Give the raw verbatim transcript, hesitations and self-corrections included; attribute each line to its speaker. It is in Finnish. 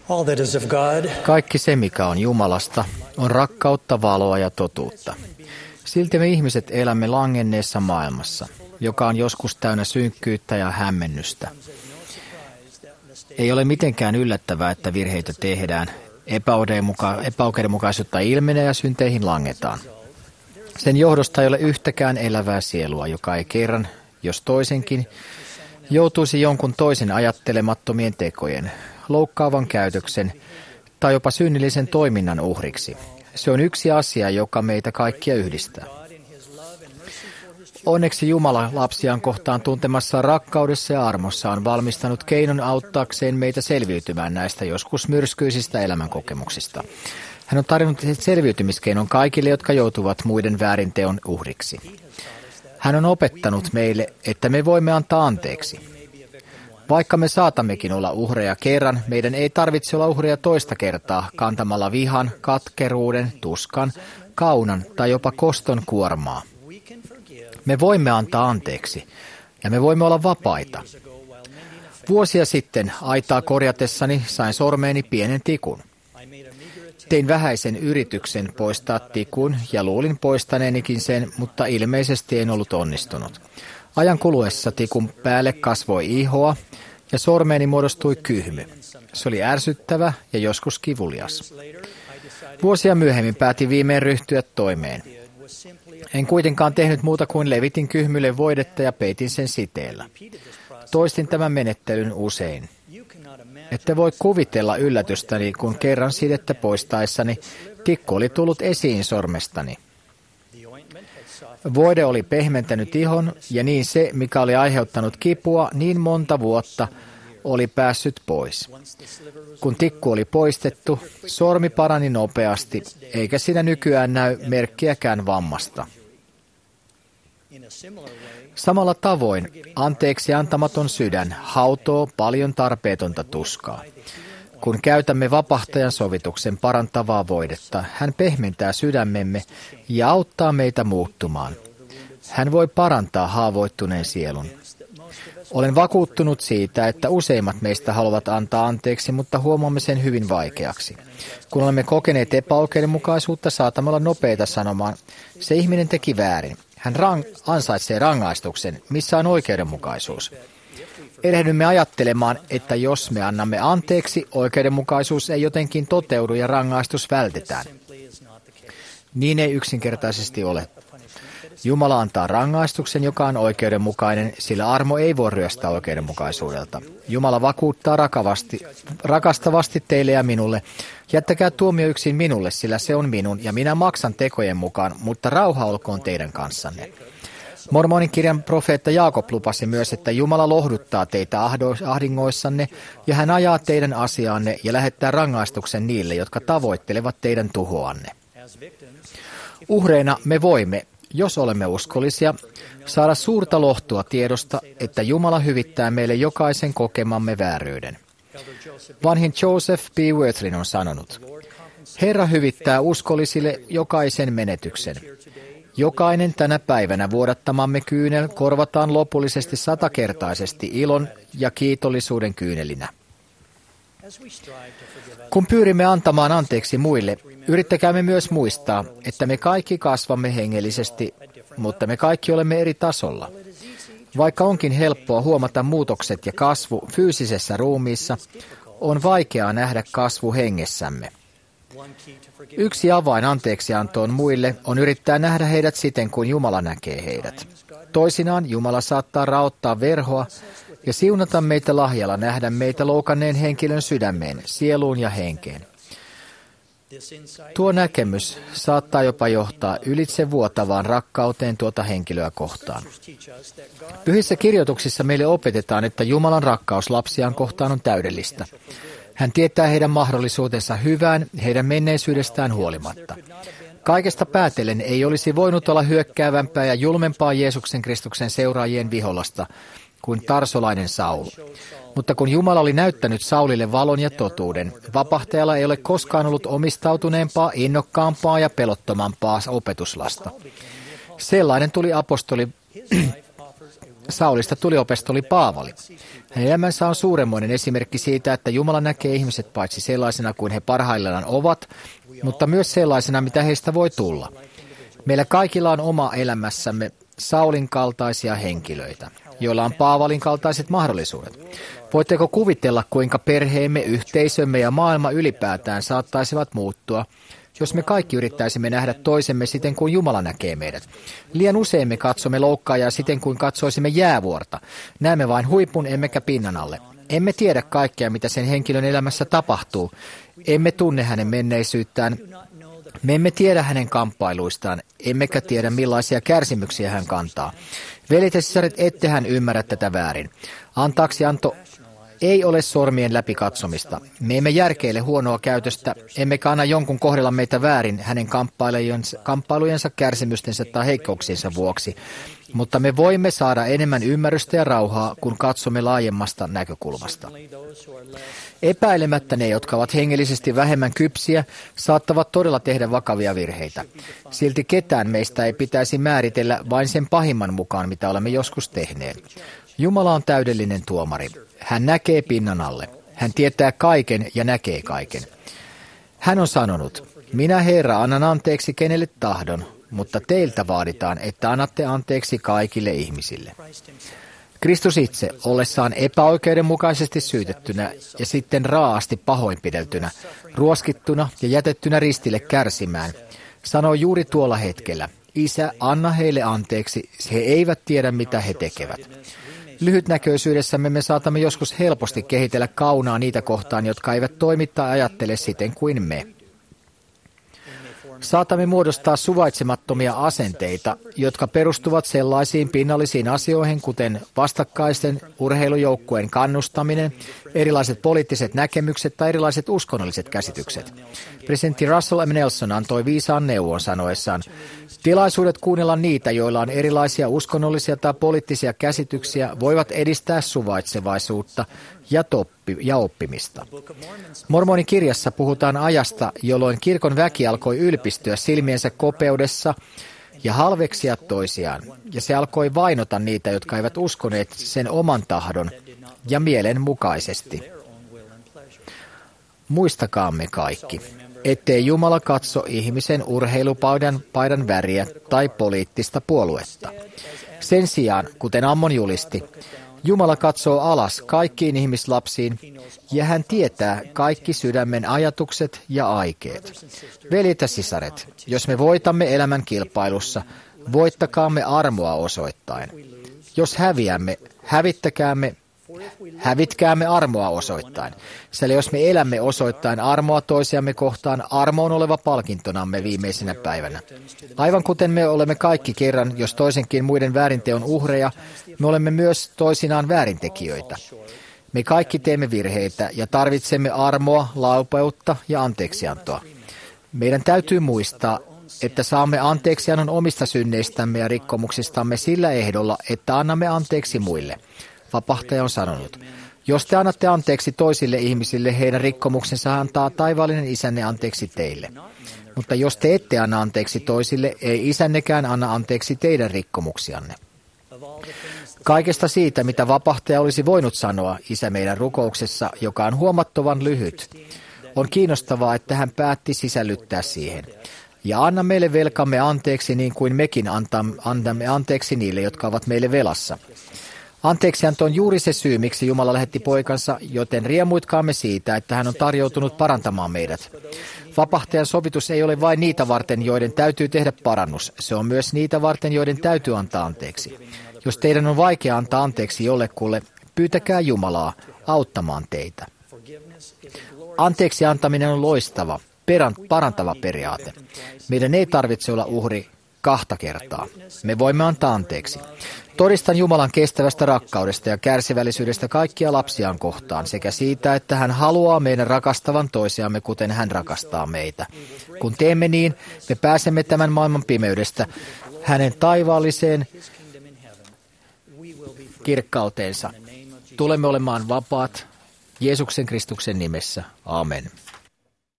Speaker 1: All that is of God.
Speaker 2: Kaikki se, mikä on Jumalasta, on rakkautta, valoa ja totuutta. Silti me ihmiset elämme langenneessa maailmassa, joka on joskus täynnä synkkyyttä ja hämmennystä. Ei ole mitenkään yllättävää, että virheitä tehdään, epäoikeudenmukaisuutta ilmenee ja synteihin langetaan. Sen johdosta ei ole yhtäkään elävää sielua, joka ei kerran, jos toisenkin, joutuisi jonkun toisen ajattelemattomien tekojen, loukkaavan käytöksen tai jopa synnillisen toiminnan uhriksi. Se on yksi asia, joka meitä kaikkia yhdistää. Onneksi Jumala lapsiaan kohtaan tuntemassaan rakkaudessa ja armossa on valmistanut keinon auttaakseen meitä selviytymään näistä joskus myrskyisistä elämänkokemuksista. Hän on tarjonnut selviytymiskeinon kaikille, jotka joutuvat muiden väärinteon uhriksi. Hän on opettanut meille, että me voimme antaa anteeksi. Vaikka me saatammekin olla uhreja kerran, meidän ei tarvitse olla uhreja toista kertaa kantamalla vihan, katkeruuden, tuskan, kaunan tai jopa koston kuormaa. Me voimme antaa anteeksi ja me voimme olla vapaita. Vuosia sitten aitaa korjatessani sain sormeeni pienen tikun. Tein vähäisen yrityksen poistaa tikun ja luulin poistaneenikin sen, mutta ilmeisesti en ollut onnistunut. Ajan kuluessa tikun päälle kasvoi ihoa ja sormeeni muodostui kyhmy. Se oli ärsyttävä ja joskus kivulias. Vuosia myöhemmin päätin viimein ryhtyä toimeen. En kuitenkaan tehnyt muuta kuin levitin kyhmylle voidetta ja peitin sen siteellä. Toistin tämän menettelyn usein. Ette voi kuvitella yllätystäni, kun kerran sidettä poistaessani tikku oli tullut esiin sormestani. Voide oli pehmentänyt ihon ja niin se, mikä oli aiheuttanut kipua niin monta vuotta, oli päässyt pois. Kun tikku oli poistettu, sormi parani nopeasti, eikä siinä nykyään näy merkkiäkään vammasta. Samalla tavoin anteeksi antamaton sydän hautoo paljon tarpeetonta tuskaa. Kun käytämme vapahtajan sovituksen parantavaa voidetta, hän pehmentää sydämemme ja auttaa meitä muuttumaan. Hän voi parantaa haavoittuneen sielun. Olen vakuuttunut siitä, että useimmat meistä haluavat antaa anteeksi, mutta huomaamme sen hyvin vaikeaksi. Kun olemme kokeneet epäoikeudenmukaisuutta, saatamme olla nopeita sanomaan, se ihminen teki väärin. Hän rang- ansaitsee rangaistuksen, missä on oikeudenmukaisuus. Erehdymme ajattelemaan, että jos me annamme anteeksi, oikeudenmukaisuus ei jotenkin toteudu ja rangaistus vältetään. Niin ei yksinkertaisesti ole. Jumala antaa rangaistuksen, joka on oikeudenmukainen, sillä armo ei voi ryöstää oikeudenmukaisuudelta. Jumala vakuuttaa rakavasti, rakastavasti teille ja minulle. Jättäkää tuomio yksin minulle, sillä se on minun, ja minä maksan tekojen mukaan, mutta rauha olkoon teidän kanssanne. Mormonin kirjan profeetta Jaakob lupasi myös, että Jumala lohduttaa teitä ahdingoissanne, ja hän ajaa teidän asiaanne ja lähettää rangaistuksen niille, jotka tavoittelevat teidän tuhoanne. Uhreina me voimme, jos olemme uskollisia, saada suurta lohtua tiedosta, että Jumala hyvittää meille jokaisen kokemamme vääryyden. Vanhin Joseph B. Wirthlin on sanonut, Herra hyvittää uskollisille jokaisen menetyksen. Jokainen tänä päivänä vuodattamamme kyynel korvataan lopullisesti satakertaisesti ilon ja kiitollisuuden kyynelinä. Kun pyrimme antamaan anteeksi muille, yrittäkäämme myös muistaa, että me kaikki kasvamme hengellisesti, mutta me kaikki olemme eri tasolla. Vaikka onkin helppoa huomata muutokset ja kasvu fyysisessä ruumiissa, on vaikeaa nähdä kasvu hengessämme. Yksi avain anteeksiantoon muille on yrittää nähdä heidät siten, kuin Jumala näkee heidät. Toisinaan Jumala saattaa raottaa verhoa ja siunata meitä lahjalla nähdä meitä loukanneen henkilön sydämeen, sieluun ja henkeen. Tuo näkemys saattaa jopa johtaa ylitse vuotavaan rakkauteen tuota henkilöä kohtaan. Pyhissä kirjoituksissa meille opetetaan, että Jumalan rakkaus lapsiaan kohtaan on täydellistä. Hän tietää heidän mahdollisuutensa hyvään, heidän menneisyydestään huolimatta. Kaikesta päätellen ei olisi voinut olla hyökkäävämpää ja julmempaa Jeesuksen Kristuksen seuraajien vihollasta kuin tarsolainen Saul. Mutta kun Jumala oli näyttänyt Saulille valon ja totuuden, vapahtajalla ei ole koskaan ollut omistautuneempaa, innokkaampaa ja pelottomampaa opetuslasta. Sellainen tuli apostoli Saulista tuli apostoli Paavali. Hänen elämänsä on suuremmoinen esimerkki siitä, että Jumala näkee ihmiset paitsi sellaisena kuin he parhaillaan ovat, mutta myös sellaisena, mitä heistä voi tulla. Meillä kaikilla on oma elämässämme Saulin kaltaisia henkilöitä, joilla on Paavalin kaltaiset mahdollisuudet. Voitteko kuvitella, kuinka perheemme, yhteisömme ja maailma ylipäätään saattaisivat muuttua, jos me kaikki yrittäisimme nähdä toisemme siten kuin Jumala näkee meidät? Liian usein me katsomme loukkaajaa siten kuin katsoisimme jäävuorta. Näemme vain huipun emmekä pinnan alle. Emme tiedä kaikkea, mitä sen henkilön elämässä tapahtuu. Emme tunne hänen menneisyyttään. Me emme tiedä hänen kamppailuistaan, emmekä tiedä millaisia kärsimyksiä hän kantaa. Veljet ja sisaret, ettehän ymmärrä tätä väärin. Antaaksianto ei ole sormien läpi katsomista. Me emme järkeile huonoa käytöstä, emmekä anna jonkun kohdella meitä väärin hänen kamppailujensa, kärsimystensä tai heikkouksiensa vuoksi, mutta me voimme saada enemmän ymmärrystä ja rauhaa, kun katsomme laajemmasta näkökulmasta. Epäilemättä ne, jotka ovat hengellisesti vähemmän kypsiä, saattavat todella tehdä vakavia virheitä. Silti ketään meistä ei pitäisi määritellä vain sen pahimman mukaan, mitä olemme joskus tehneet. Jumala on täydellinen tuomari. Hän näkee pinnan alle. Hän tietää kaiken ja näkee kaiken. Hän on sanonut, minä Herra annan anteeksi kenelle tahdon, mutta teiltä vaaditaan, että annatte anteeksi kaikille ihmisille. Kristus itse, ollessaan epäoikeudenmukaisesti syytettynä ja sitten raaasti pahoinpideltynä, ruoskittuna ja jätettynä ristille kärsimään, sanoi juuri tuolla hetkellä, Isä, anna heille anteeksi, he eivät tiedä mitä he tekevät. Lyhytnäköisyydessämme me saatamme joskus helposti kehitellä kaunaa niitä kohtaan, jotka eivät toimi tai ajattele siten kuin me. Saatamme muodostaa suvaitsemattomia asenteita, jotka perustuvat sellaisiin pinnallisiin asioihin, kuten vastakkaisten urheilujoukkueen kannustaminen, erilaiset poliittiset näkemykset tai erilaiset uskonnolliset käsitykset. Presidentti Russell M. Nelson antoi viisaan neuvon sanoessaan, tilaisuudet kuunnella niitä, joilla on erilaisia uskonnollisia tai poliittisia käsityksiä, voivat edistää suvaitsevaisuutta ja, toppi, ja oppimista. Mormonin kirjassa puhutaan ajasta, jolloin kirkon väki alkoi ylpistyä silmiensä kopeudessa ja halveksia toisiaan, ja se alkoi vainota niitä, jotka eivät uskoneet sen oman tahdon ja mielen mukaisesti. Muistakaamme kaikki, ettei Jumala katso ihmisen urheilupaidan paidan väriä tai poliittista puoluetta. Sen sijaan, kuten Ammon julisti, Jumala katsoo alas kaikkiin ihmislapsiin, ja hän tietää kaikki sydämen ajatukset ja aikeet. Veljet ja sisaret, jos me voitamme elämän kilpailussa, voittakaamme armoa osoittain. Jos häviämme, hävittäkäämme, hävitkäämme armoa osoittain. Sillä jos me elämme osoittain armoa toisiamme kohtaan, armo on oleva palkintonamme viimeisenä päivänä. Aivan kuten me olemme kaikki kerran, jos toisenkin muiden väärinteon uhreja, me olemme myös toisinaan väärintekijöitä. Me kaikki teemme virheitä ja tarvitsemme armoa, laupeutta ja anteeksiantoa. Meidän täytyy muistaa, että saamme anteeksiannon omista synneistämme ja rikkomuksistamme sillä ehdolla, että annamme anteeksi muille. Vapahtaja on sanonut, jos te annatte anteeksi toisille ihmisille, heidän rikkomuksensa antaa taivaallinen isänne anteeksi teille. Mutta jos te ette anna anteeksi toisille, ei isännekään anna anteeksi teidän rikkomuksianne. Kaikesta siitä, mitä vapahtaja olisi voinut sanoa isä meidän rukouksessa, joka on huomattavan lyhyt, on kiinnostavaa, että hän päätti sisällyttää siihen. Ja anna meille velkamme anteeksi niin kuin mekin antamme anteeksi niille, jotka ovat meille velassa. Anteeksianto on juuri se syy, miksi Jumala lähetti poikansa, joten riemuitkaamme siitä, että hän on tarjoutunut parantamaan meidät. Vapahtajan sovitus ei ole vain niitä varten, joiden täytyy tehdä parannus. Se on myös niitä varten, joiden täytyy antaa anteeksi. Jos teidän on vaikea antaa anteeksi jollekulle, pyytäkää Jumalaa auttamaan teitä. Anteeksi antaminen on loistava, perant, parantava periaate. Meidän ei tarvitse olla uhri kahta kertaa. Me voimme antaa anteeksi. Todistan Jumalan kestävästä rakkaudesta ja kärsivällisyydestä kaikkia lapsiaan kohtaan sekä siitä, että hän haluaa meidän rakastavan toisiamme, kuten hän rakastaa meitä. Kun teemme niin, me pääsemme tämän maailman pimeydestä hänen taivaalliseen kirkkauteensa. Tulemme olemaan vapaat Jeesuksen Kristuksen nimessä. Amen.